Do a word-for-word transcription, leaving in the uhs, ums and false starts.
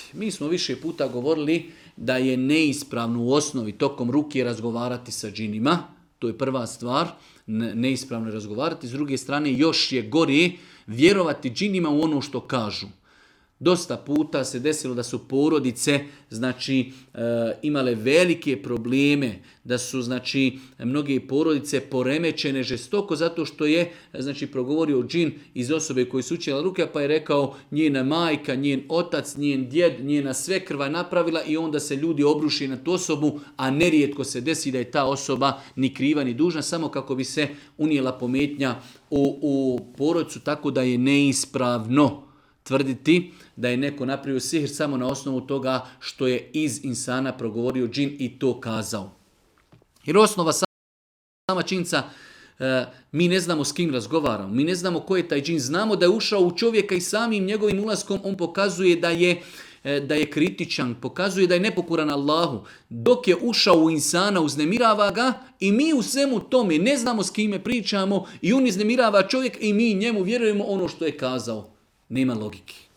Mi smo više puta govorili da je neispravno u osnovi tokom ruke razgovarati sa džinima. To je prva stvar, neispravno razgovarati. S druge strane, još je gore vjerovati džinima u ono što kažu. Dosta puta se desilo da su porodice znači e, imale velike probleme, da su znači mnoge porodice poremećene žestoko zato što je znači progovorio džin iz osobe koji su učila ruke, pa je rekao njena majka, njen otac, njen djed, njena svekrva je napravila i onda se ljudi obruši na tu osobu, a nerijetko se desi da je ta osoba ni kriva ni dužna, samo kako bi se unijela pometnja u, u porodicu, tako da je neispravno tvrditi da je neko napravio sihr samo na osnovu toga što je iz insana progovorio džin i to kazao. Jer osnova sama činjenica, mi ne znamo s kim razgovaramo, mi ne znamo ko je taj džin, znamo da je ušao u čovjeka i samim njegovim ulaskom on pokazuje da je, da je kritičan, pokazuje da je nepokoran Allahu. Dok je ušao u insana, uznemirava ga i mi u svemu tome ne znamo s kime pričamo i on iznemirava čovjek i mi njemu vjerujemo ono što je kazao. Nema logike.